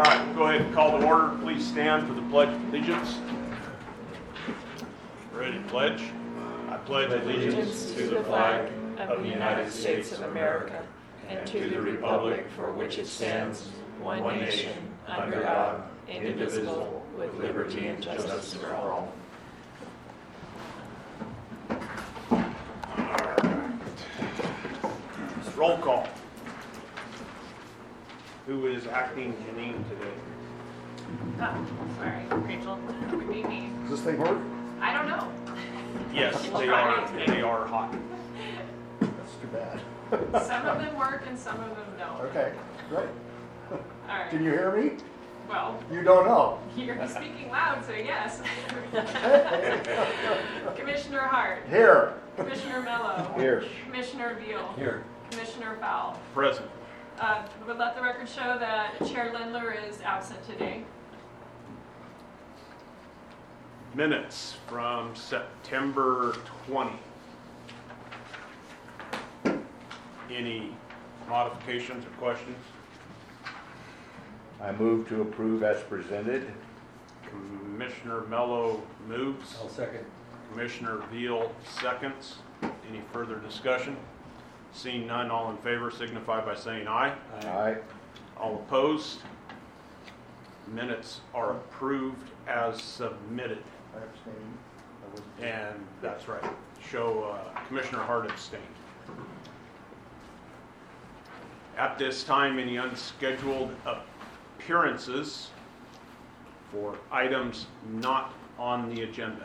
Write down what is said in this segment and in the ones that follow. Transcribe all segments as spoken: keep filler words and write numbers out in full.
right, we'll go ahead and call the order. Please stand for the Pledge of Allegiance. Ready to pledge? I pledge allegiance to the flag of the United States of America and to the republic for which it stands, one nation, under God, indivisible, with liberty and justice for all. Roll call. Who is acting Janine today? Oh, sorry, Rachel. Would be me. Does this thing work? I don't know. Yes, they are. They are hot. That's too bad. Some of them work and some of them don't. Okay, great. All right. Can you hear me? Well, You don't know. you're speaking loud, so yes. Commissioner Hart. Here. Commissioner Mello. Here. Commissioner Veal. Here. Commissioner Fowl. Present. Uh, would let the record show that Chair Lindler is absent today. Minutes from September twentieth. Any modifications or questions? I move to approve as presented. Commissioner Mello moves. I'll second. Commissioner Veal seconds. Any further discussion? Seeing none, all in favor signify by saying aye. Aye. All opposed? Minutes are approved as submitted. I abstain. I wasn't- And that's right. Show uh, Commissioner Hart abstained. At this time, any unscheduled appearances for items not on the agenda?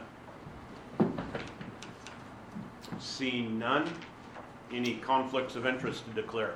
Seeing none, any conflicts of interest to declare?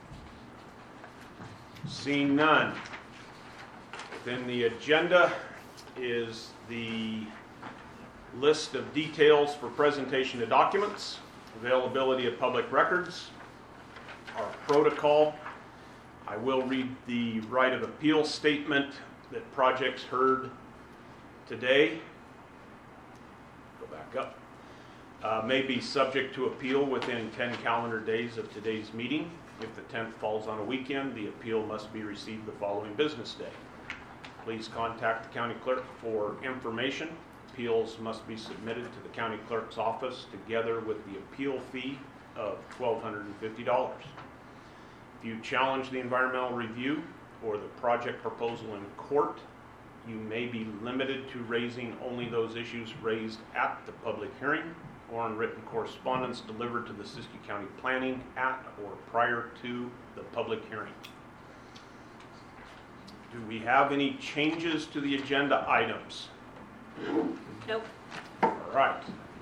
Seeing none, within the agenda is the list of details for presentation of documents, availability of public records, our protocol. I will read the right of appeal statement that projects heard today. Go back up. Uh, may be subject to appeal within ten calendar days of today's meeting. If the tenth falls on a weekend, the appeal must be received the following business day. Please contact the county clerk for information. Appeals must be submitted to the county clerk's office together with the appeal fee of one thousand two hundred fifty dollars. If you challenge the environmental review or the project proposal in court, you may be limited to raising only those issues raised at the public hearing or in written correspondence delivered to the Siskiyou County Planning at or prior to the public hearing. Do we have any changes to the agenda items? Nope. All right.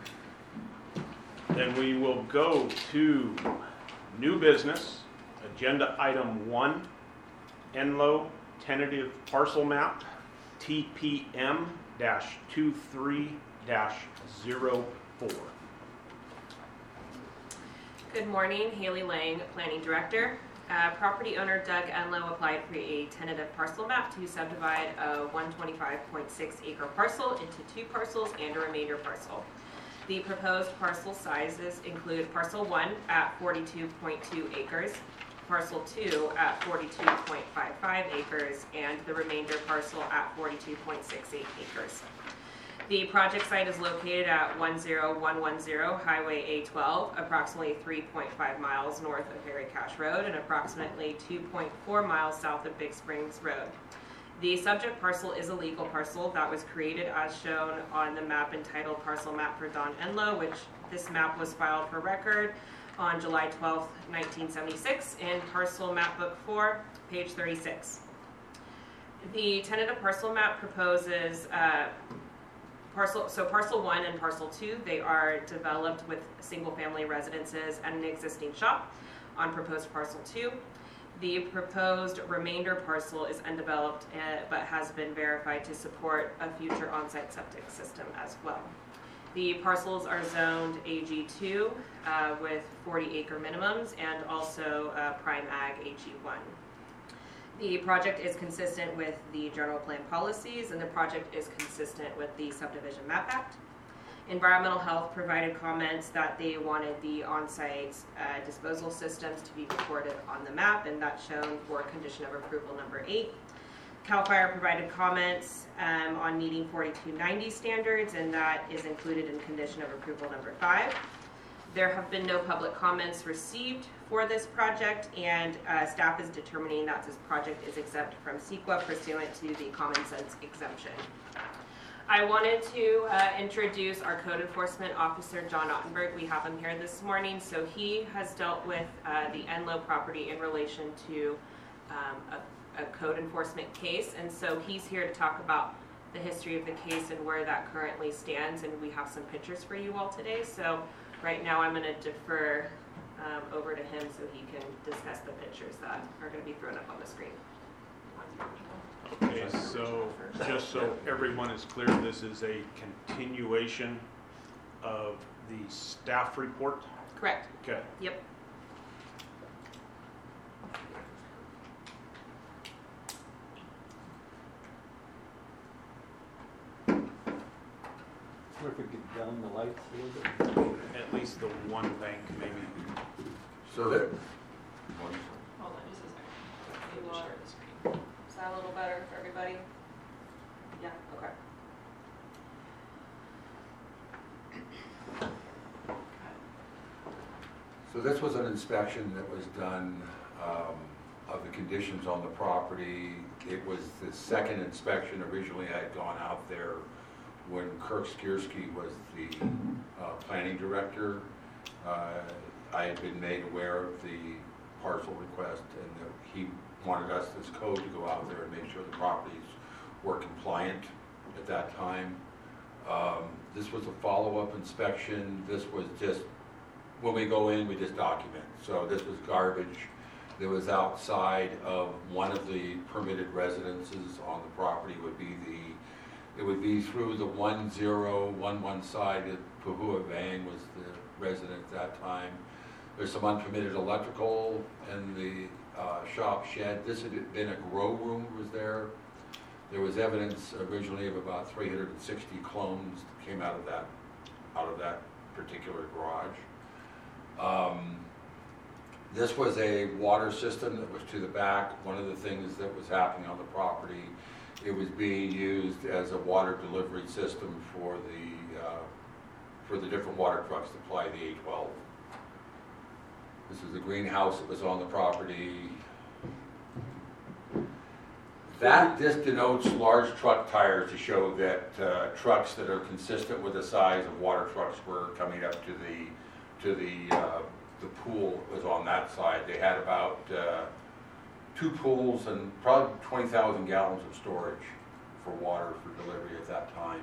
Then we will go to new business, agenda item one, Enlow tentative parcel map, T P M twenty-three dash zero four. Good morning, Haley Lang, Planning Director. Uh, property owner Doug Enlow applied for a tentative parcel map to subdivide a one hundred twenty-five point six acre parcel into two parcels and a remainder parcel. The proposed parcel sizes include parcel one at forty-two point two acres, parcel two at forty-two point five five acres, and the remainder parcel at forty-two point six eight acres. The project site is located at one zero one one zero Highway A twelve, approximately three point five miles north of Harry Cash Road and approximately two point four miles south of Big Springs Road. The subject parcel is a legal parcel that was created as shown on the map entitled Parcel Map for Don Enlow, which this map was filed for record on July twelfth, nineteen seventy-six in Parcel Map Book four, page thirty-six. The tentative parcel map proposes uh, Parcel, so parcel one and parcel two, they are developed with single family residences and an existing shop on proposed parcel two. The proposed remainder parcel is undeveloped uh, but has been verified to support a future on-site septic system as well. The parcels are zoned A G two uh, with forty acre minimums and also uh, Prime Ag A G one. The project is consistent with the general plan policies, and the project is consistent with the Subdivision Map Act. Environmental Health provided comments that they wanted the on-site uh, disposal systems to be recorded on the map, and that's shown for condition of approval number eight. CAL FIRE provided comments um, on meeting forty-two ninety standards, and that is included in condition of approval number five. There have been no public comments received for this project, and uh, staff is determining that this project is exempt from CEQA pursuant to the common sense exemption. I wanted to uh, introduce our code enforcement officer, John Ottenberg. We have him here this morning. So he has dealt with uh, the Enlow property in relation to um, a, a code enforcement case. And so he's here to talk about the history of the case and where that currently stands. And we have some pictures for you all today. So right now I'm going to defer um, over to him so he can discuss the pictures that are going to be thrown up on the screen. Okay, so just so everyone is clear, this is a continuation of the staff report? Correct. Okay. Yep. Or if we could down the lights a little bit. At least the one bank, maybe. So that, Hold on just a second. Maybe we'll share the screen. Is that a little better for everybody? Yeah, okay. so this was an inspection that was done um, of the conditions on the property. It was the second inspection. Originally, I had gone out there when Kirk Skierski was the uh, planning director. Uh, I had been made aware of the parcel request, and that he wanted us as code to go out there and make sure the properties were compliant at that time. Um, this was a follow-up inspection. This was just, when we go in, we just document. So this was garbage that was outside of one of the permitted residences on the property. Would be the, it would be through the one zero one one side. Pahua Vang was the resident at that time. There's some unpermitted electrical in the uh, shop shed. This had been a grow room that was there. There was evidence originally of about three hundred sixty clones that came out of that, out of that particular garage. Um, this was a water system that was to the back. One of the things that was happening on the property, it was being used as a water delivery system for the uh, for the different water trucks that ply the A twelve. This is the greenhouse that was on the property. That, this denotes large truck tires to show that uh, trucks that are consistent with the size of water trucks were coming up to the, to the, uh, the pool was on that side. They had about uh, two pools and probably twenty thousand gallons of storage for water for delivery at that time.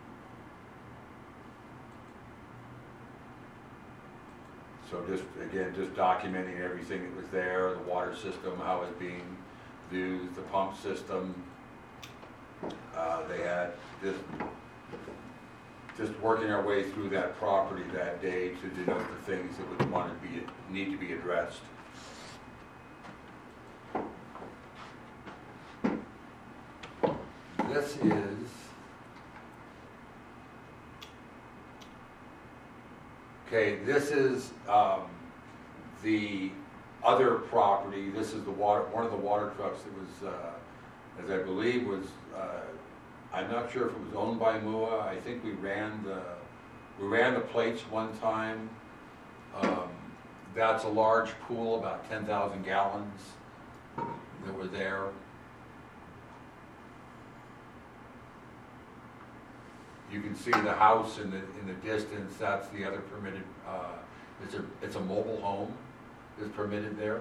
So just, again, just documenting everything that was there, the water system, how it was being used, the pump system. Uh, they had just, just working our way through that property that day to denote the things that would want to be, need to be addressed. This is Okay, this is um, the other property. This is the water, one of the water trucks that was, uh, as I believe was, uh, I'm not sure if it was owned by M U A. I think we ran the, we ran the plates one time. Um, that's a large pool, about ten thousand gallons that were there. You can see the house in the in the distance. That's the other permitted. Uh, it's a it's a mobile home that's permitted there.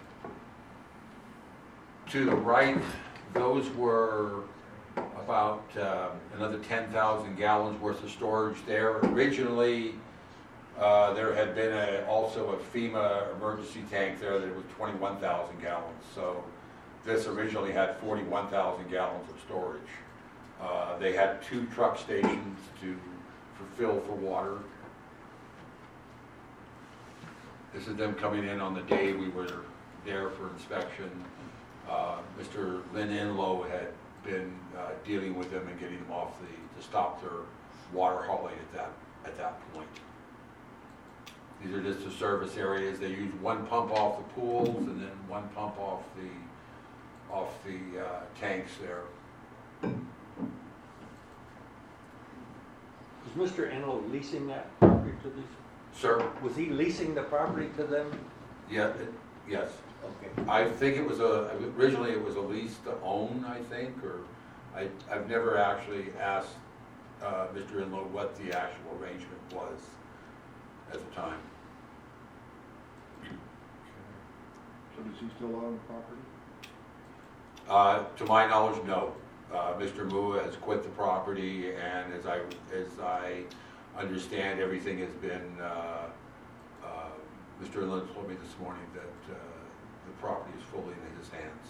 To the right, those were about uh, another ten thousand gallons worth of storage there. Originally, uh, there had been a, also a FEMA emergency tank there that was twenty-one thousand gallons. So this originally had forty-one thousand gallons of storage. Uh, they had two truck stations to fulfill for water. This is them coming in on the day we were there for inspection. Uh, Mister Lynn Enlow had been uh, dealing with them and getting them off the, to stop their water hauling at that, at that point. These are just the service areas. They use one pump off the pools and then one pump off the off the uh, tanks there. Was Mister Enlow leasing that property to these? Sir? Was he leasing the property to them? Yeah, it- yes. Okay. I think it was a, originally it was a lease to own, I think, or I, I've never actually asked uh, Mister Enlow what the actual arrangement was at the time. So does he still own the property? Uh, To my knowledge, no. Uh, Mister Mua has quit the property, and as I, as I understand, everything has been, uh, uh, Mister Enlow told me this morning that uh, the property is fully in his hands.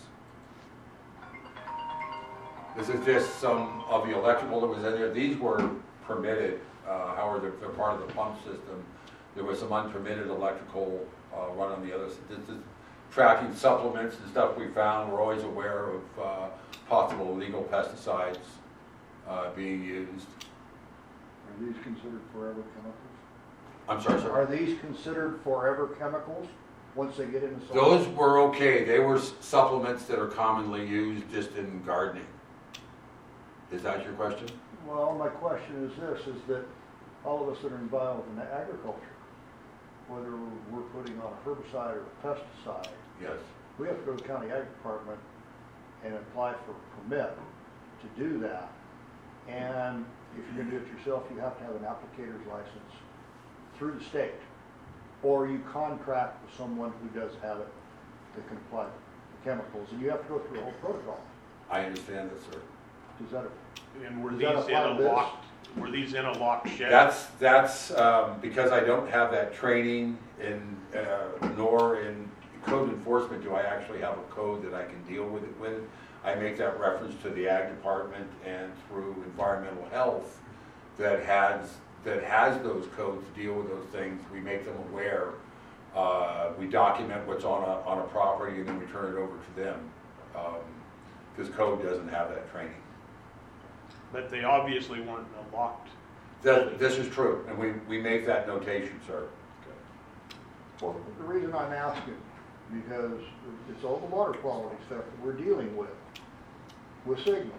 This is just some of the electrical that was in there. These were permitted, uh, however, they're, they're part of the pump system. There was some unpermitted electrical uh, run on the other side. This is tracking supplements and stuff we found. We're always aware of uh, possible illegal pesticides uh, being used. Are these considered forever chemicals? I'm sorry, sir? Are these considered forever chemicals once they get in the soil? Those were okay. They were s- supplements that are commonly used just in gardening. Is that your question? Well, my question is this, is that all of us that are involved in agriculture, whether we're putting on a herbicide or a pesticide, Yes. we have to go to the county ag department and apply for a permit to do that. And if you're gonna do it yourself, you have to have an applicator's license through the state. Or you contract with someone who does have it that can apply the chemicals, and you have to go through the whole protocol. I understand that, sir. Does that, And were Does these that in apply a to this? locked, were these in a locked shed? That's, that's, um, because I don't have that training in, uh, nor in code enforcement do I actually have a code that I can deal with it with. I make that reference to the ag department and through environmental health that has, that has those codes to deal with those things. We make them aware. Uh, we document what's on a, on a property and then we turn it over to them. Um, this code doesn't have that training. But they obviously weren't in a locked. That, this is true, and we, we make that notation, sir. well, the reason I'm asking, because it's all the water quality stuff that we're dealing with, with Sigma.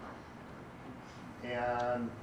And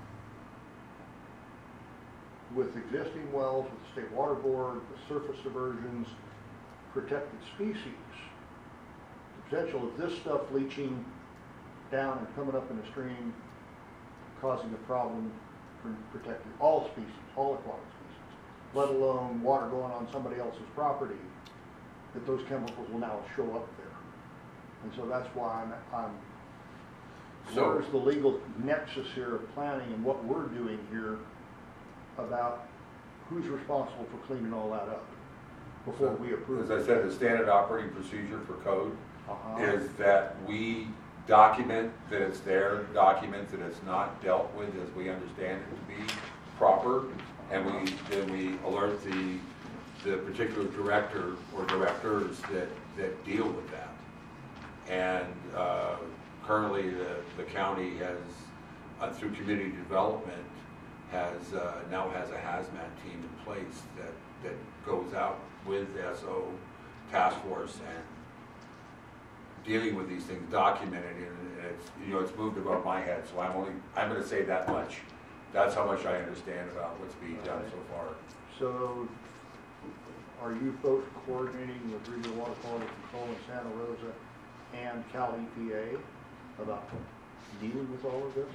with existing wells, with the State Water Board, with surface diversions, protected species, the potential of this stuff leaching down and coming up in a stream, causing a problem for protecting all species, all aquatic species, let alone water going on somebody else's property, that those chemicals will now show up there. And so that's why I'm, I'm So- where's the legal nexus here of planning and what we're doing here about who's responsible for cleaning all that up before we approve As it? I said, the standard operating procedure for code Uh-huh. is that we document that it's there, document that it's not dealt with as we understand it to be proper, and we, then we alert the, the particular director or directors that, that deal with that. And uh, currently, the, the county has, uh, through community development, has, uh, now has a hazmat team in place that, that goes out with S O task force and dealing with these things, documented, and it's, you know, it's moved above my head, so I'm only, I'm gonna say that much. That's how much I understand about what's being done so far. So are you folks coordinating with Regional Water Quality Control in Santa Rosa and Cal E P A about dealing with all of this?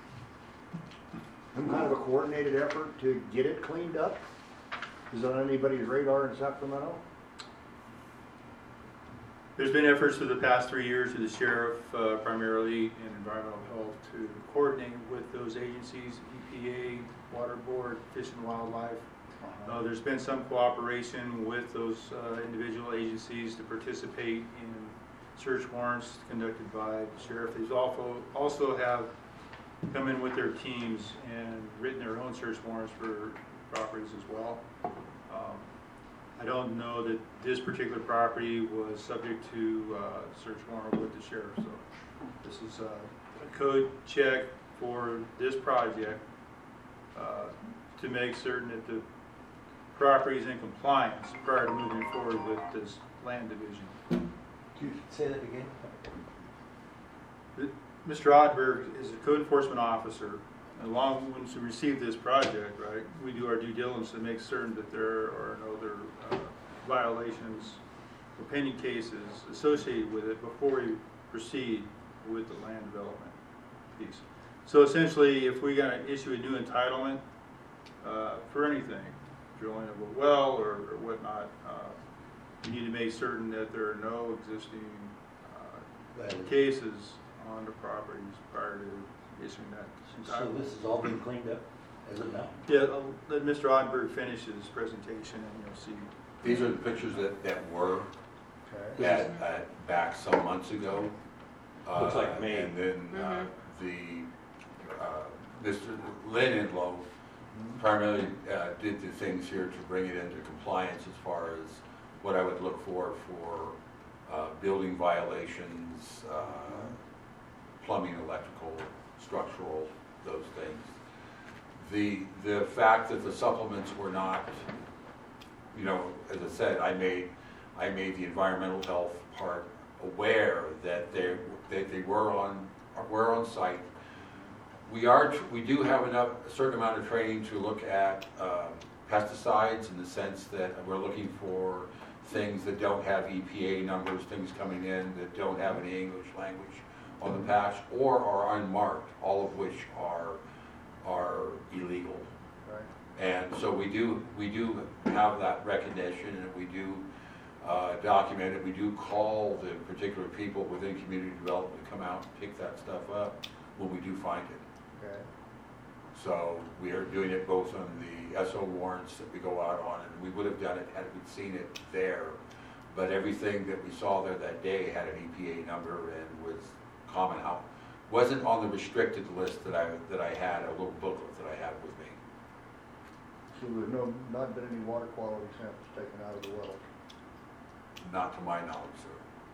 Some kind of a coordinated effort to get it cleaned up? Is it on anybody's radar in Sacramento? There's been efforts for the past three years through the sheriff, uh, primarily in environmental health, to coordinate with those agencies, E P A, Water Board, Fish and Wildlife. Uh, there's been some cooperation with those uh, individual agencies to participate in search warrants conducted by the sheriff. These also also have come in with their teams and written their own search warrants for properties as well. Um, I don't know that this particular property was subject to uh, search warrant with the sheriff, so this is uh, a code check for this project uh, to make certain that the property is in compliance prior to moving forward with this land division. Could you say that again? Mister Oddberg is a code enforcement officer. Along, once we receive this project, right, we do our due diligence to make certain that there are no other uh, violations or pending cases associated with it before we proceed with the land development piece. So essentially, if we're going to issue a new entitlement uh, for anything, drilling of a well or, or whatnot, uh, we need to make certain that there are no existing uh, cases on the properties prior to issuing that So entitlement. this has all been cleaned up as of now? Yeah, I'll let Mister Odenberg finish his presentation and you'll see. These are the pictures that, that were Okay. at, at, back some months ago. Uh, Looks like May. And then, uh, the, uh, Mister Lynn Enlow primarily, uh, did the things here to bring it into compliance as far as what I would look for, for, uh, building violations, uh, plumbing, electrical, structural, those things. The, the fact that the supplements were not, you know, as I said, I made, I made the environmental health part aware that they, that they were on, were on site. We are, we do have enough, a certain amount of training to look at um, pesticides in the sense that we're looking for things that don't have E P A numbers, things coming in that don't have any English language on the patch or are unmarked, all of which are, are illegal. Right. And so we do, we do have that recognition, and we do uh, document it. We do call the particular people within community development to come out and pick that stuff up when we do find it. Okay. So we are doing it both on the S O warrants that we go out on, and we would have done it had we seen it there. But everything that we saw there that day had an E P A number and was common out. Wasn't on the restricted list that I, that I had, a little booklet that I had with me. So there's no, not been any water quality samples taken out of the wells? Not to my knowledge, sir.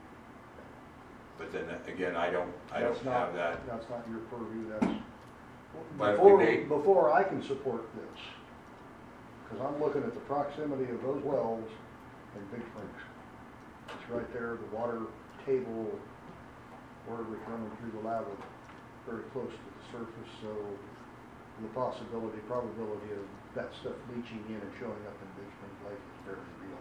But then again, I don't, I That's don't not- have that. That's not your purview, that's, But if we before, made- before I can support this, because I'm looking at the proximity of those wells in Big Springs. It's right there, the water table, where we're running through the lava, very close to the surface, so the possibility, probability of that stuff leaching in and showing up in Big Springs Lake is very real.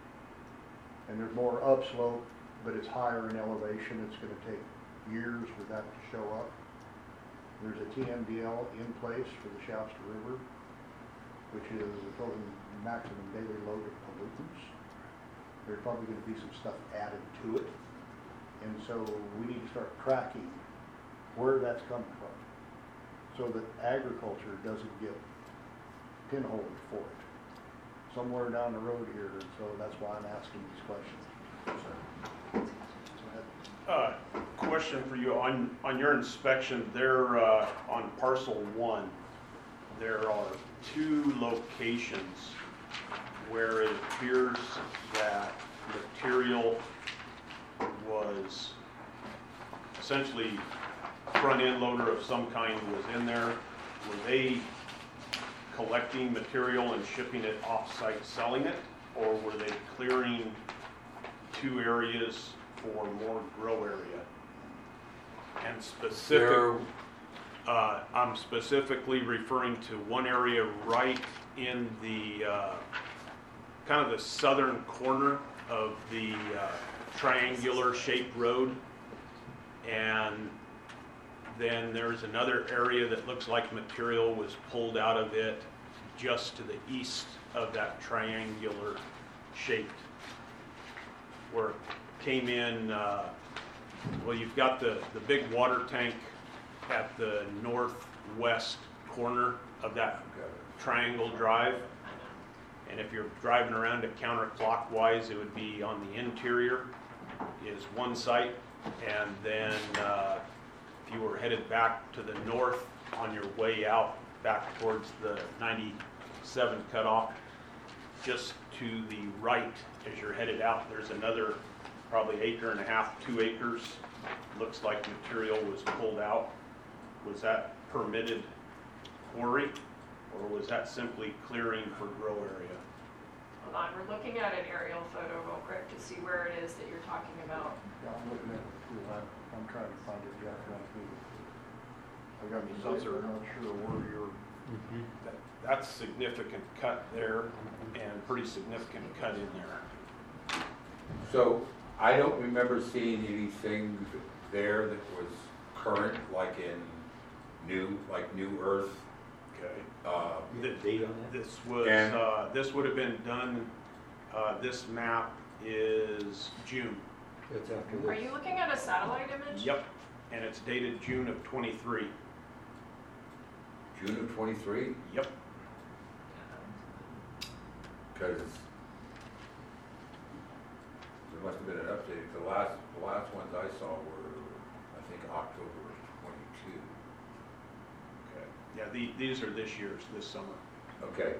And there's more upslope, but it's higher in elevation, it's gonna take years for that to show up. There's a T M D L in place for the Shasta River, which is a total maximum daily load of pollutants. There's probably gonna be some stuff added to it. And so we need to start tracking where that's coming from, so that agriculture doesn't get pinholed for it somewhere down the road here, and so that's why I'm asking these questions. Go ahead. Uh, question for you, on, on your inspection there, uh, on parcel one, there are two locations where it appears that material was essentially front end loader of some kind was in there. Were they collecting material and shipping it off-site, selling it, or were they clearing two areas for more grow area? And specific, There- uh, I'm specifically referring to one area right in the, uh, kind of the southern corner of the uh, triangular shaped road. And then there's another area that looks like material was pulled out of it just to the east of that triangular shaped, where it came in, uh, well, you've got the, the big water tank at the northwest corner of that triangle drive. And if you're driving around it counterclockwise, it would be on the interior is one site. And then uh, if you were headed back to the north on your way out, back towards the ninety-seven cutoff, just to the right as you're headed out, there's another probably acre and a half, two acres. Looks like material was pulled out. Was that permitted quarry, or was that simply clearing for grow area? Hold on, we're looking at an aerial photo real quick to see where it is that you're talking about. Yeah, I'm looking at it too. I'm trying to find it, Jack, on Google. I got the Those zipper, are- I'm not sure where you're. That- That's significant cut there and pretty significant cut in there. So I don't remember seeing anything there that was current, like in new, like New Earth. Okay. Uh, You have a date on that? This was, And- uh, this would have been done, uh, this map is June. That's after this. Are you looking at a satellite image? Yep, and it's dated June of twenty-three. June of twenty-three, Yep. because there must have been an update. The last, the last ones I saw were, I think, October of twenty-two. Okay. Yeah, the, these are this year's, this summer. Okay.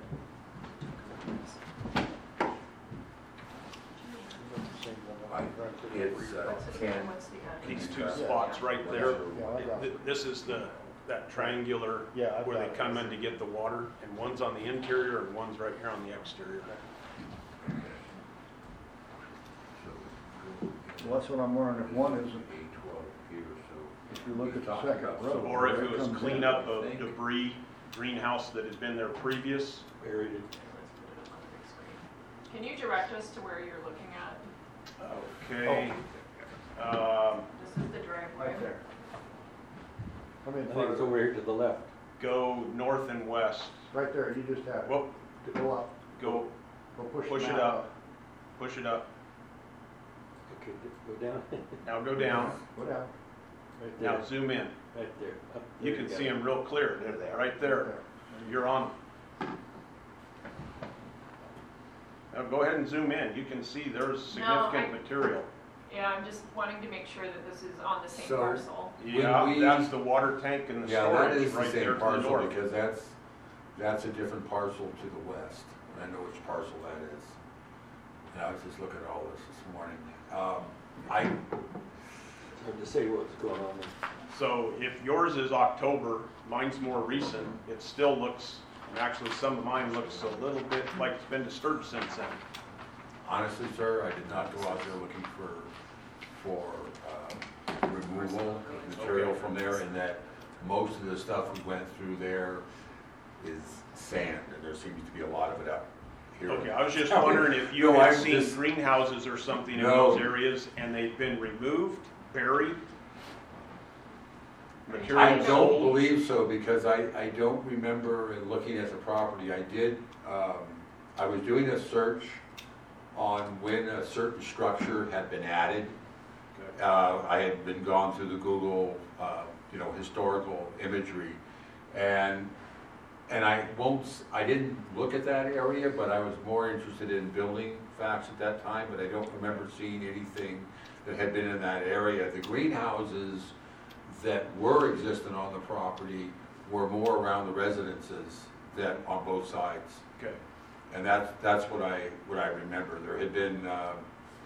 I, it's uh, ten. What's the address? These two Yeah. spots right there, Yeah, I got th- it. this is the, that triangular Yeah, I've where they got it. come in to get the water, and one's on the interior and one's right here on the exterior. Well, that's what I'm wondering, if one isn't, eight twelve here, so. if you look at the Talking second about row. some- Or if where it was comes in. cleanup of I think. debris, greenhouse that had been there previous. Buried it. Let's put it up on the big screen. Can you direct us to where you're looking at? Okay. Um, This is the driveway. Right there. I'm in I think front it's of it. over here to the left. go north and west. Right there, you just have it. Whoop, Go up, go, go push the push it map up, push it up. Okay, go down. Now go down. Go down. Right there. Now zoom in. Right there. Up You there, can got see it. them real clear. There they are. Right there. You're on. Now go ahead and zoom in. You can see there's No, I- significant material. Yeah, I'm just wanting to make sure that this is on the same So- parcel. Yeah, we- that's the water tank and the Yeah, that storage is the right there same to the parcel, north. because that's, that's a different parcel to the west. I know which parcel that is. And I was just looking at all this this morning. Um, I, It's hard to say what's going on there. So if yours is October, mine's more recent, it still looks, and actually some of mine looks a little bit like it's been disturbed since then. honestly, sir, I did not go out there looking for, for, uh, removal of material Okay. from there, and that most of the stuff we went through there is sand, and there seems to be a lot of it up here. Okay, I was just wondering if you No, had I'm seen just- greenhouses or something in No. those areas and they'd been removed, buried? I Material don't sold? believe so, because I, I don't remember in looking at the property. I did, um, I was doing a search on when a certain structure had been added. Okay. Uh, I had been gone through the Google, uh, you know, historical imagery, and, and I won't, s- I didn't look at that area, but I was more interested in building facts at that time, but I don't remember seeing anything that had been in that area. The greenhouses that were existent on the property were more around the residences that, on both sides. Okay, And that's, that's what I, what I remember. There had been, uh,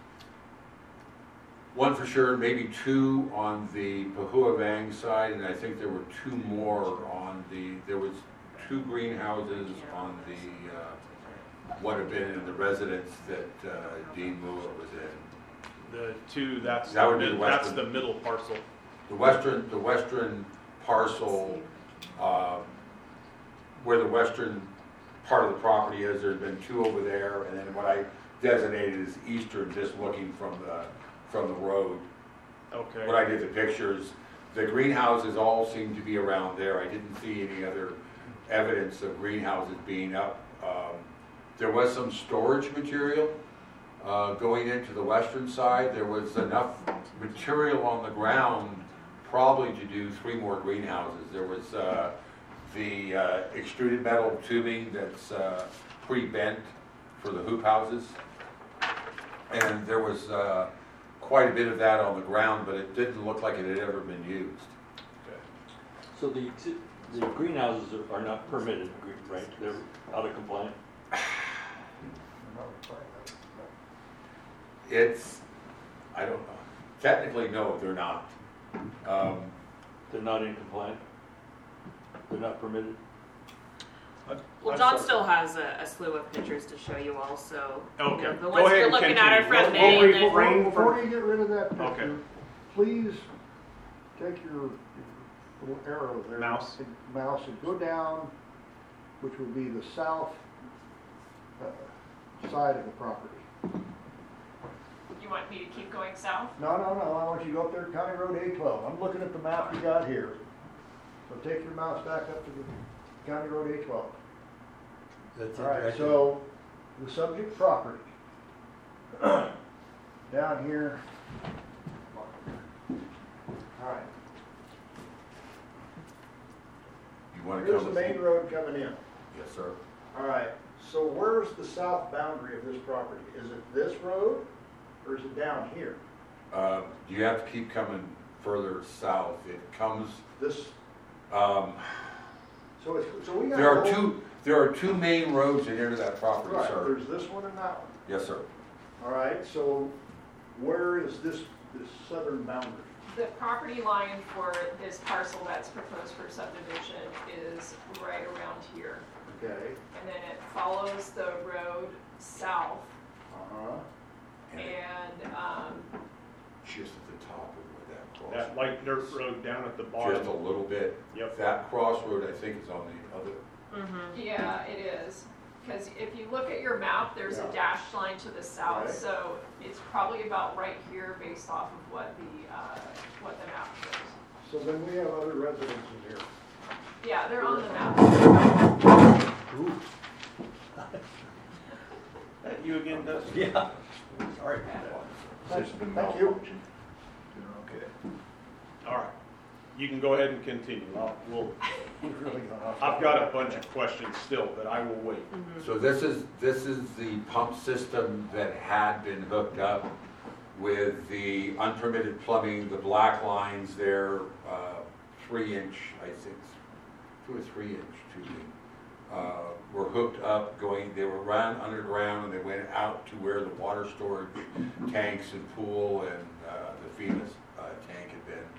one for sure, maybe two on the Pahuavang side, and I think there were two more on the, there was two greenhouses on the, uh, what had been in the residence that uh, Dean Moore was in. the two, that's, That the would be mid- the that's western. the middle parcel. The western, the western parcel, um, where the western part of the property is, there's been two over there, and then what I designated as eastern, just looking from the, from the road. Okay. When I did the pictures, the greenhouses all seem to be around there. I didn't see any other evidence of greenhouses being up. Um, There was some storage material uh, going into the western side. There was enough material on the ground probably to do three more greenhouses. There was uh, the uh, extruded metal tubing that's uh, pretty bent for the hoop houses. And there was uh, quite a bit of that on the ground, but it didn't look like it had ever been used. Okay. So the, exi- the greenhouses are- are not permitted, right? They're out of compliance? It's, I don't know. Technically, no, they're not. Um, They're not in compliance? They're not permitted? Well, I'm John sorry. still has a, a slew of pictures to show you all, so. you Okay. know, The Go ones ahead you're and looking at are continue. from We'll- we'll May, and then refrain Before from- you get rid of that Okay. picture, please take your your little arrow there. Mouse. and- Mouse and go down, which would be the south uh, side of the property. You want me to keep going south? No, no, no, I want you to go up there, County Road A twelve. I'm looking at the map you got here. So take your mouse back up to the County Road A twelve. That's All right, so the subject property, down here. All right, You want to here's come? the main road coming in. Yes, sir. All right, so where's the south boundary of this property? Is it this road, or is it down here? Uh, You have to keep coming further south. It comes, This, um, so it's, so we got. there are a whole- two, there are two main roads that enter that property, Right, sir. there's this one and that one. Yes, sir. All right, so where is this, this southern boundary? The property line for this parcel that's proposed for subdivision is right around here. Okay, And then it follows the road south uh-huh. And and, um, just at the top of where that That crosses. light dirt road down at the Just bottom. a little bit. Yep. That crossroad, I think, is on the other, Mm-hmm. yeah, it is. Because if you look at your map, there's a Yeah. dashed line to the south, Right. so it's probably about right here based off of what the, uh, what the map shows. So then we have other residences here. Yeah, they're on the map. That you again, Dustin? Yeah. Sorry. Thanks, thank you. Okay. All right. You can go ahead and continue. I'll, we'll, We've really gone off. I've got a bunch of questions still, but I will wait. So this is, this is the pump system that had been hooked up with the unpermitted plumbing, the black lines there, uh, three inch, I think, two or three inch tubing, uh, were hooked up going, they were ran underground and they went out to where the water storage tanks and pool and, uh, the FEMA, uh, tank had been.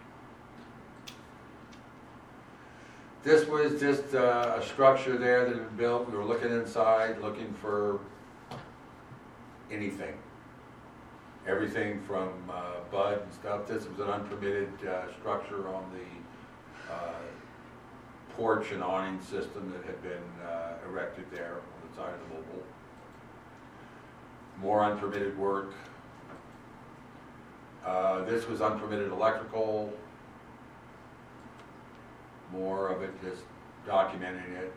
This was just uh, a structure there that had been built. We were looking inside, looking for anything. Everything from uh, bud and stuff. This was an unpermitted uh, structure on the uh, porch and awning system that had been uh, erected there on the side of the mobile. More unpermitted work. Uh, This was unpermitted electrical. More of it, just documenting it.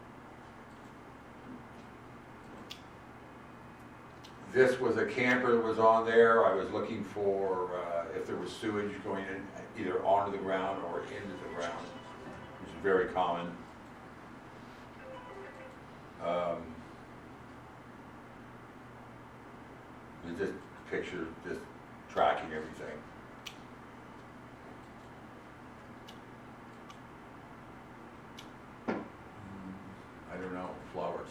This was a camper that was on there. I was looking for uh, if there was sewage going in either onto the ground or into the ground, which is very common. Um, it's just picture, just tracking everything. I don't know, flowers.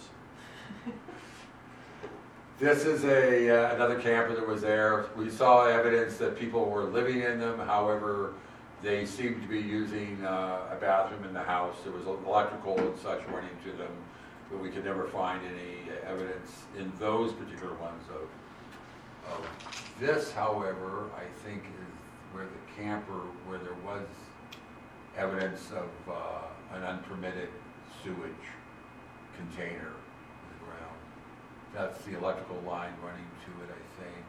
This is a, uh, another camper that was there. We saw evidence that people were living in them, however, they seemed to be using uh, a bathroom in the house. There was electrical and such running to them, but we could never find any evidence in those particular ones of, of this, however, I think is where the camper, where there was evidence of uh, an unpermitted sewage container in the ground. That's the electrical line running to it, I think.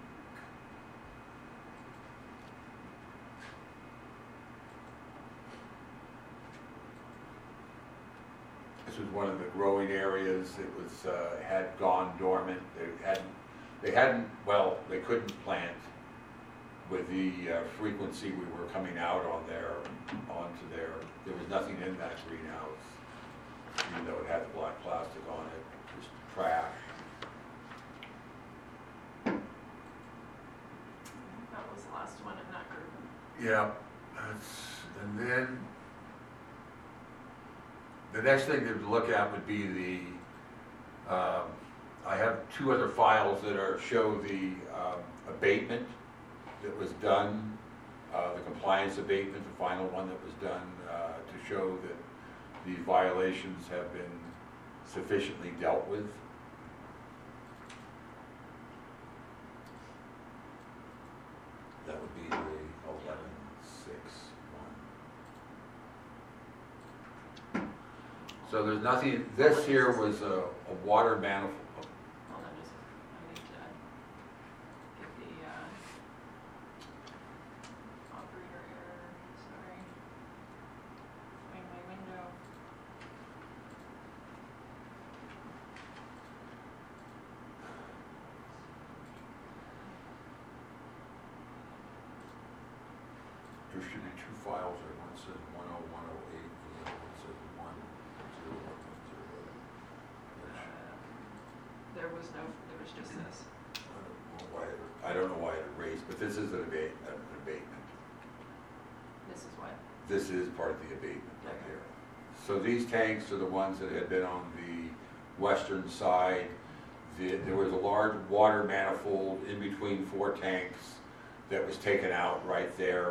This was one of the growing areas. It was, uh, had gone dormant. They hadn't, they hadn't, well, they couldn't plant with the uh, frequency we were coming out on there, onto there. There was nothing in that greenhouse, even though it had the black plastic on it, just trash. That was the last one in that group. Yeah, that's, and then, the next thing to look at would be the, um, I have two other files that are, show the um, abatement that was done, uh, the compliance abatement, the final one that was done, uh, to show that the violations have been sufficiently dealt with. That would be the eleven six one. So there's nothing, this here was a, a water manifold. Hold on, just, I need to get the, uh, operator error, sorry. Find my window. There should be two files there, one says one oh one oh eight, and the other one says one zero one one zero. There was no, there was just this. I don't know why, it- I don't know why it erased, but this is an abate, an abatement. This is what? This is part of the abatement right Okay. here. So these tanks are the ones that had been on the western side. The, there was a large water manifold in between four tanks that was taken out right there.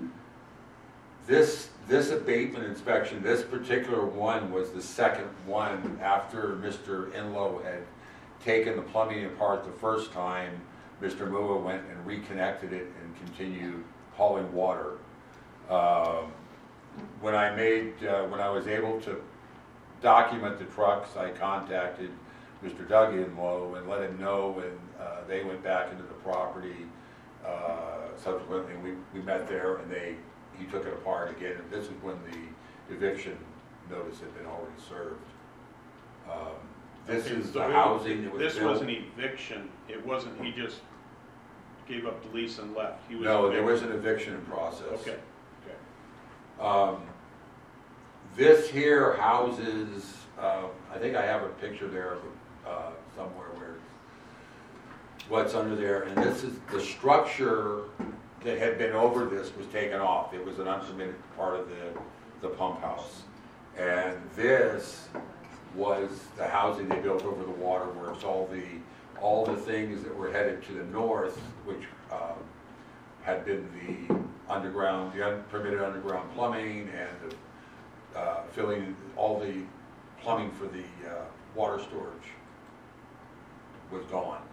This, this abatement inspection, this particular one was the second one after Mister Enlow had taken the plumbing apart the first time. Mister Mua went and reconnected it and continued hauling water. Um, When I made, uh, when I was able to document the trucks, I contacted Mister Doug Enlow and let him know, and uh, they went back into the property. Uh, subsequently, we, we met there and they, he took it apart again, and this is when the eviction notice had been already served. Um, This Okay, is so the it- housing that was This built. was an eviction, it wasn't, he just gave up the lease and left. He was No, there was evicted. an eviction process. Okay, okay. Um, This here houses, uh, I think I have a picture there uh, somewhere where it's what's under there, and this is, the structure that had been over this was taken off. It was an unpermitted part of the, the pump house. And this was the housing they built over the waterworks, all the, all the things that were headed to the north, which um, had been the underground, the unpermitted underground plumbing and the uh, filling, all the plumbing for the uh, water storage was gone.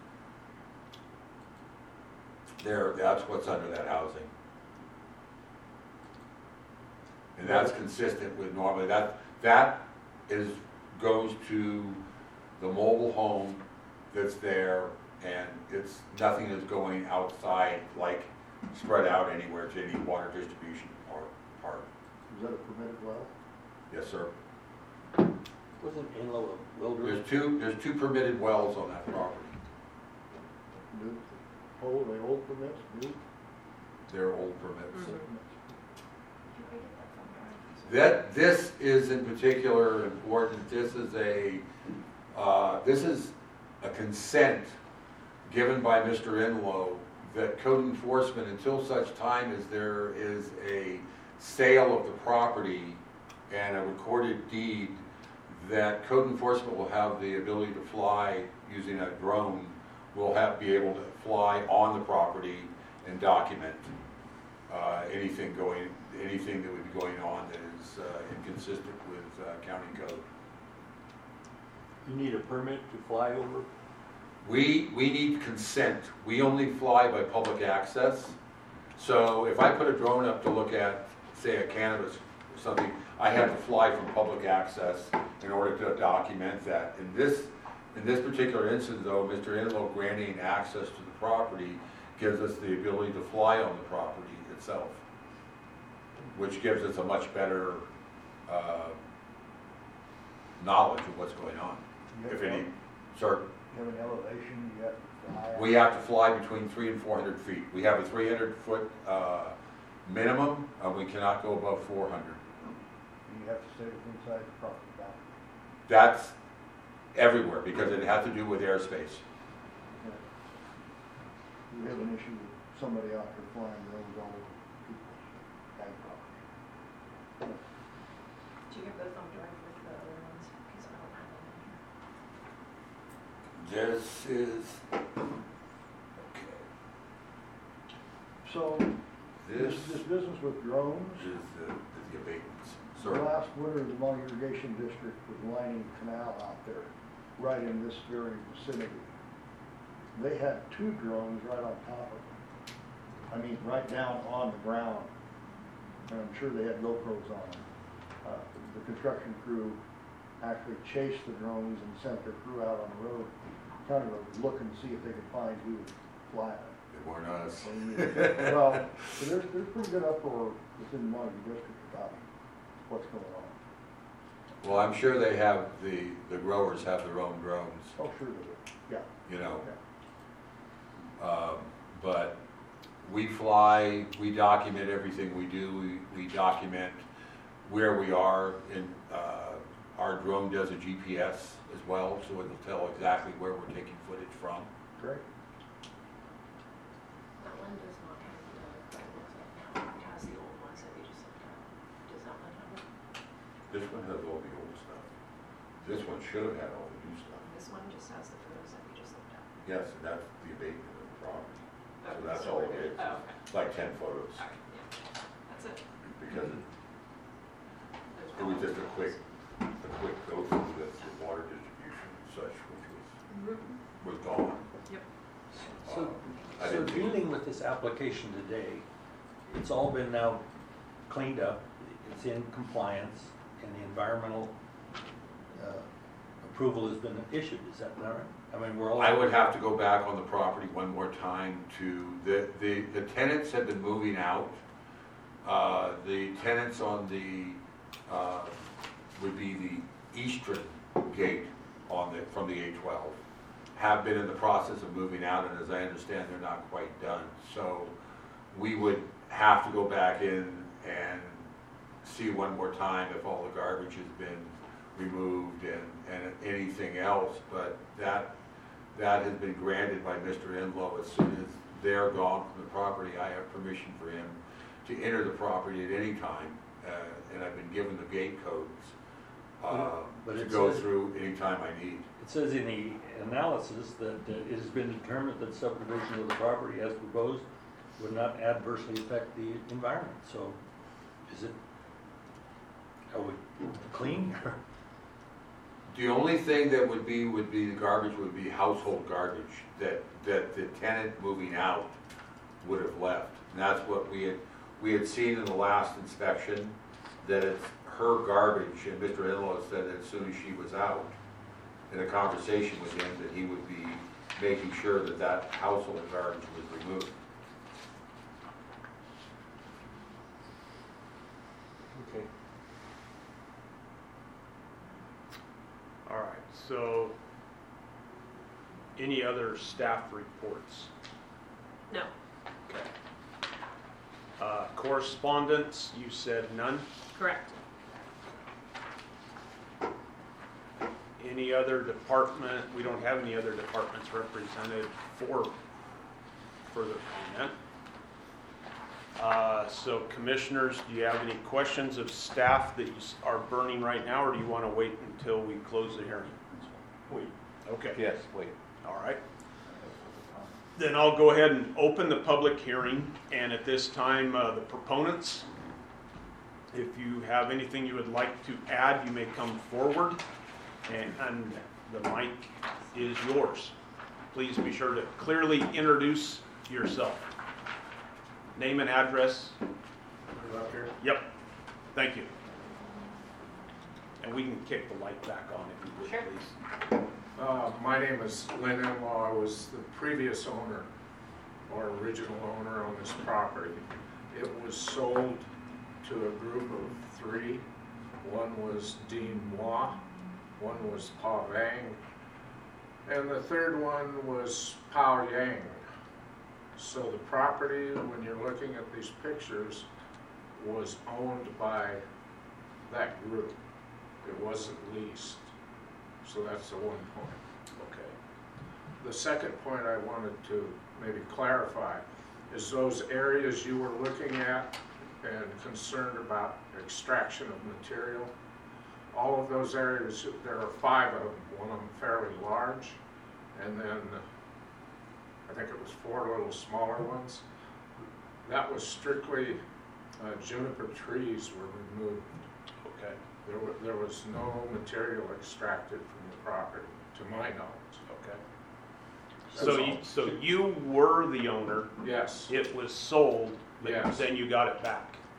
There, that's what's under that housing. And that's consistent with normally, that, that is, goes to the mobile home that's there, and it's, nothing is going outside, like spread out anywhere to any water distribution part. part. Is that a permitted well? Yes, sir. Wasn't Enlow a welder? There's two, there's two permitted wells on that property. New, old, they old permits, new? They're old permits. Mhm. Did I get that from Brian? That, this is in particular important. This is a, uh, this is a consent given by Mister Enlow that code enforcement, until such time as there is a sale of the property and a recorded deed, that code enforcement will have the ability to fly using a drone, will have, be able to fly on the property and document uh, anything going, anything that would be going on that is uh, inconsistent with uh, county code. You need a permit to fly over? We, we need consent. We only fly by public access. So if I put a drone up to look at, say, a cannabis or something, I have to fly from public access in order to document that. In this, in this particular instance, though, Mister Enlow granting access to the property gives us the ability to fly on the property itself, which gives us a much better uh, knowledge of what's going on. You If have any, an- sir, you have an elevation, you have to fly out? we have to fly between three and four hundred feet. We have a three hundred foot uh, minimum, and we cannot go above four hundred. You have to stay inside the property boundary. That's everywhere, because it has to do with airspace. You have an issue with somebody out there flying drones all over people's ag property. Did you get those on drive with the other ones? Because I don't have them in here. This is, okay, So, this this, this business with drones, is the, is the abatements. the Sir, last winter, the Long Irrigation District was lining the canal out there, right in this very vicinity. They had two drones right on top of them. I mean, right down on the ground. And I'm sure they had GoPros on them. Uh, the construction crew actually chased the drones and sent their crew out on the road, county road, looking to see if they could find who was flying it. It weren't us. Well, so there's, there's pretty good uproar within the Montague district about what's going on. Well, I'm sure they have, the, the growers have their own drones, Oh, sure they do, yeah. you know. Yeah. Um, but we fly, we document everything we do, we, we document where we are, and uh, our drone does a G P S as well, so it'll tell exactly where we're taking footage from. Great. That one does not have the, that looks like now, it has the old ones that we just looked at. Does that one have it? This one has all the old stuff. This one should have had all the new stuff. This one just has the photos that we just looked at. Yes, and that's the abatement of the property. So Okay, that's so all we're it is. good. Oh, okay. It's like ten photos, All right, yeah. That's it. because it There's it was one. just a quick, a quick go through with the water distribution and such, which was, was gone. Yep. So, Um, I so didn't think- dealing with this application today, it's all been now cleaned up, it's in compliance, and the environmental uh, approval has been issued, is that not right? I mean, we're all. I would have to go back on the property one more time to, the, the, the tenants have been moving out. Uh, the tenants on the, uh, would be the eastern gate on the, from the A twelve, have been in the process of moving out, and as I understand, they're not quite done. So we would have to go back in and see one more time if all the garbage has been removed and, and anything else, but that, that has been granted by Mister Enlow. As soon as they're gone from the property, I have permission for him to enter the property at any time, uh, and I've been given the gate codes uh, But to it go says- through anytime I need. It says in the analysis that uh, it has been determined that subdivision of the property as proposed would not adversely affect the environment, so is it, are we clean? The only thing that would be, would be the garbage would be household garbage that, that the tenant moving out would have left. And that's what we had, we had seen in the last inspection, that it's her garbage, and Mister Enlow said that as soon as she was out, in a conversation with him, that he would be making sure that that household garbage was removed. Okay. All right, so any other staff reports? No. Okay. Uh, Correspondence, you said none. Correct. Any other department, we don't have any other departments represented for further comment. Uh, So commissioners, do you have any questions of staff that you s- are burning right now, or do you want to wait until we close the hearing? Wait. Okay. Yes, wait. All right. Then I'll go ahead and open the public hearing, and at this time, uh, the proponents, if you have anything you would like to add, you may come forward, and, and the mic is yours. Please be sure to clearly introduce yourself. Name and address. Up here. Yep, thank you. And we can kick the light back on if you would, Sure. please. Uh, my name is Lynn Enlow. I was the previous owner or original owner on this property. It was sold to a group of three. One was Dean Moi, one was Pa Vang, and the third one was Pao Yang. So the property, when you're looking at these pictures, was owned by that group. It wasn't leased. So that's the one point. Okay. The second point I wanted to maybe clarify is those areas you were looking at and concerned about extraction of material. All of those areas, there are five of them, one of them fairly large, and then I think it was four little smaller ones. That was strictly uh, juniper trees were removed. Okay. There wa- there was no material extracted from the property, to my knowledge. Okay. That's So you, all. so you were the owner, Yes, it was sold, but Yes. then you got it back.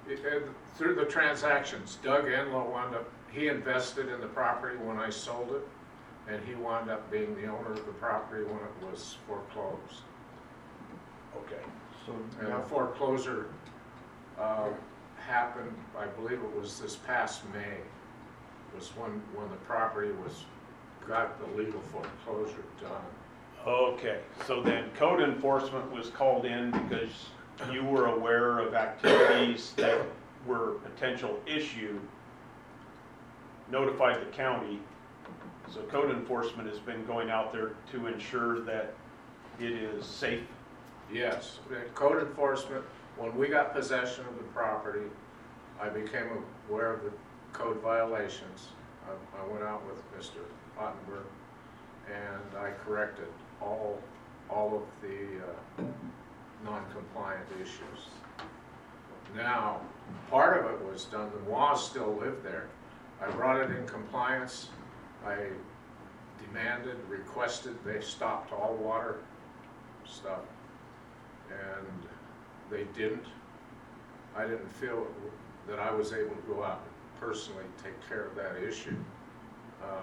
uh, through the transactions, Doug Enlow wound up, he invested in the property when I sold it, and he wound up being the owner of the property when it was foreclosed. Okay. So And now, the foreclosure uh, happened, I believe it was this past May, was when, when the property was, got the legal foreclosure done. Okay, so then code enforcement was called in because you were aware of activities that were potential issue, notified the county. So code enforcement has been going out there to ensure that it is safe. Yes, the code enforcement, when we got possession of the property, I became aware of the code violations. I, I went out with Mister Ottenberg and I corrected all, all of the uh, non-compliant issues. Now, part of it was done, the laws still live there. I brought it in compliance. I demanded, requested, they stopped all water stuff. And they didn't. I didn't feel that I was able to go out and personally take care of that issue. Uh,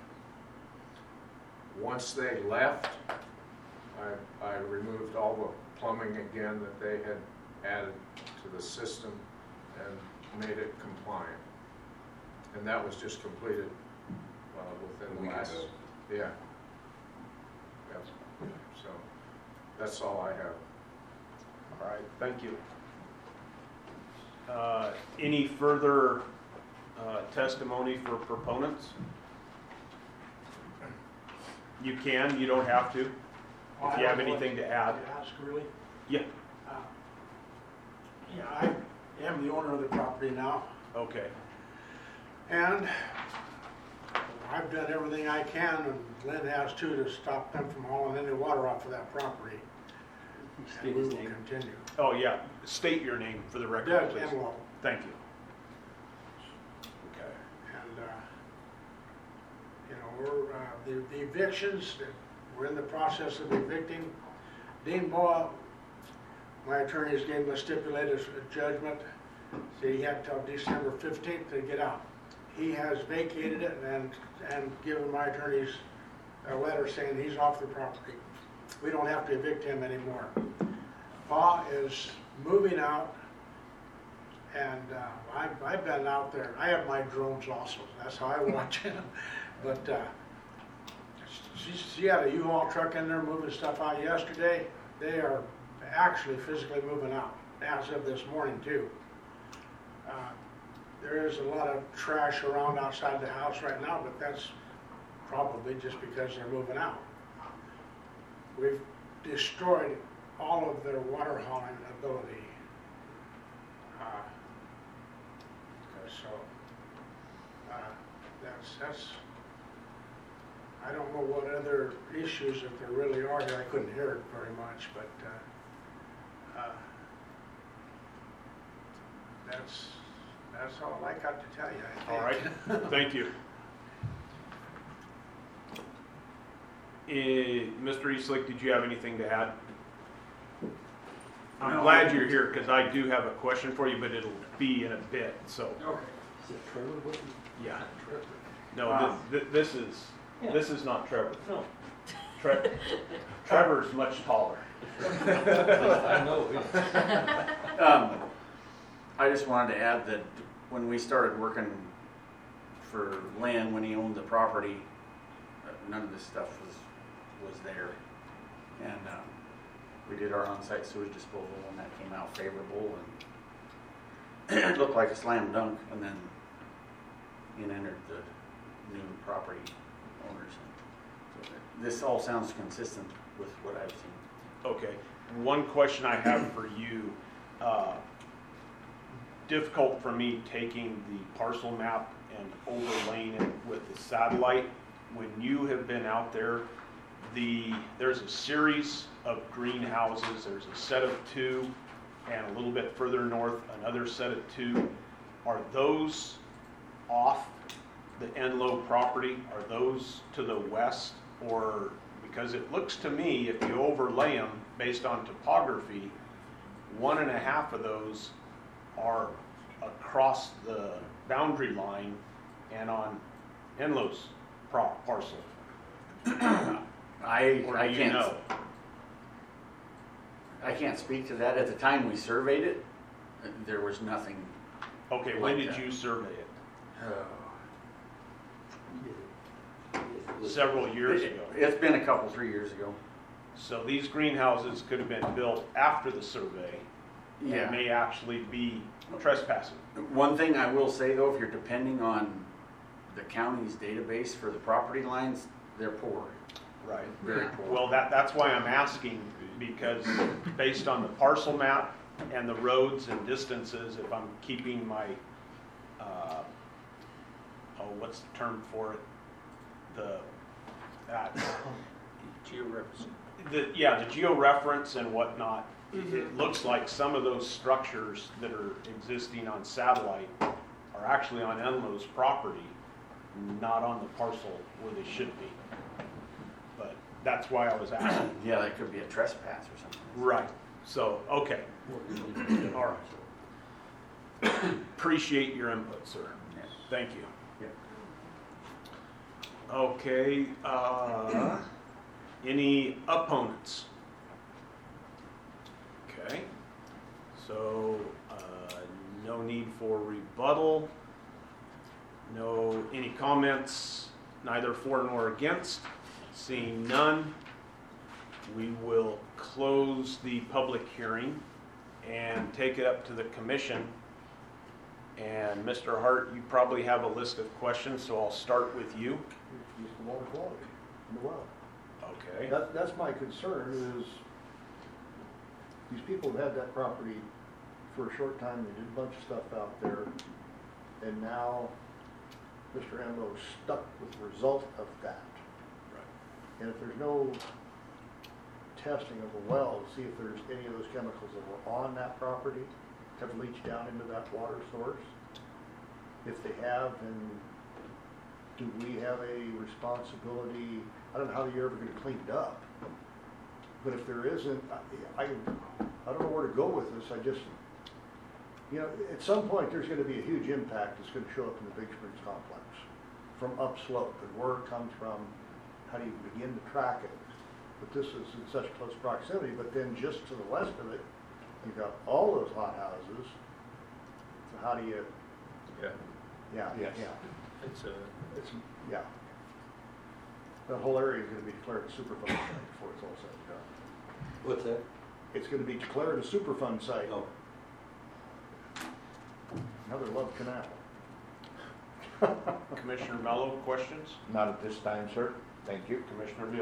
once they left, I, I removed all the plumbing again that they had added to the system and made it compliant. And that was just completed uh, within the last, yeah. Yep. So that's all I have. All right, thank you. Uh, Any further uh, testimony for proponents? You can, you don't have to. If you have anything to add. Ask really? Yeah, Uh, Yeah, I am the owner of the property now, okay. and I've done everything I can, and Lynn has too, to stop them from hauling any water off of that property. And we will continue. Oh, yeah, state your name for the record, Doug please. Enlow. Thank you. Okay. And, uh, you know, we're, uh, the the evictions, that we're in the process of evicting. Dean Boa, my attorneys gave him a stipulated judgment, so he had till December fifteenth to get out. He has vacated it and, and given my attorneys a letter saying he's off the property. We don't have to evict him anymore. Pa is moving out, and uh, I've, I've been out there. I have my drones also. That's how I watch him. But uh, she, she had a U-Haul truck in there moving stuff out yesterday. They are actually physically moving out as of this morning too. Uh, there is a lot of trash around outside the house right now, but that's probably just because they're moving out. We've destroyed all of their water hauling ability. Uh, so uh, that's that's. I don't know what other issues that there really are here. I couldn't hear it very much, but uh, uh, that's that's all I got to tell you, I think. All right, thank you. Eh, Mister Eastlick, did you have anything to add? I'm No, glad I- you're here because I do have a question for you, but it'll be in a bit, so, Okay. Is it Trevor? What is- yeah. No, Wow. this, this is, this is not Trevor. No. Tre- Trevor's much taller. I know, yeah. Um, I just wanted to add that when we started working for Lynn, when he owned the property, uh, none of this stuff was, was there. And, um, we did our on-site sewage disposal and that came out favorable and it looked like a slam dunk, and then in entered the new property owners. So this all sounds consistent with what I've seen. Okay, one question I have for you. Uh, difficult for me taking the parcel map and overlaying it with the satellite. When you have been out there, the there's a series of greenhouses. There's a set of two, and a little bit further north, another set of two. Are those off the Enlow property? Are those to the west? Or, because it looks to me, if you overlay them based on topography, one and a half of those are across the boundary line and on Enlo's pro- parcel? I, Or I do you can't, know? I can't speak to that. At the time we surveyed it, uh, there was nothing. Okay, when Like did that. you survey it? Uh, Several years it- ago. It's been a couple, three years ago. So these greenhouses could have been built after the survey. Yeah. And may actually be trespassing. One thing I will say though, if you're depending on the county's database for the property lines, they're poor, Right. very poor. Well, that, that's why I'm asking, because based on the parcel map and the roads and distances, if I'm keeping my, uh, oh, what's the term for it? The, that, Georeferencing. the, yeah, the georeference and whatnot, it looks like some of those structures that are existing on satellite are actually on Enlo's property, not on the parcel where they should be. But that's why I was asking. Yeah, that could be a trespass or something. Right, so, okay, all right. Appreciate your input, sir. Yeah. Thank you. Yeah. Okay, uh, any opponents? Okay, so, uh, no need for rebuttal. No, any comments, neither for nor against? Seeing none, we will close the public hearing and take it up to the commission. And Mister Hart, you probably have a list of questions, so I'll start with you. It's just the water quality in the well. Okay. That, that's my concern is these people have had that property for a short time, they did a bunch of stuff out there, and now Mister Enlo's stuck with the result of that. Right. And if there's no testing of the well to see if there's any of those chemicals that were on that property have leached down into that water source, if they have, then do we have a responsibility? I don't know how you're ever gonna clean it up. But if there isn't, I, I I don't know where to go with this, I just, you know, at some point, there's gonna be a huge impact that's gonna show up in the Big Springs complex from upslope, and where it comes from, how do you begin to track it? But this is in such close proximity, but then just to the west of it, you've got all those hot houses. So how do you, Yeah, yeah, Yes. yeah, it's a, it's, yeah. That whole area is gonna be declared a Superfund site before it's all said and done. What's that? It's gonna be declared a Superfund site. Oh, Another Love Canal. Commissioner Mello, questions? Not at this time, sir. Thank you. Commissioner Beal?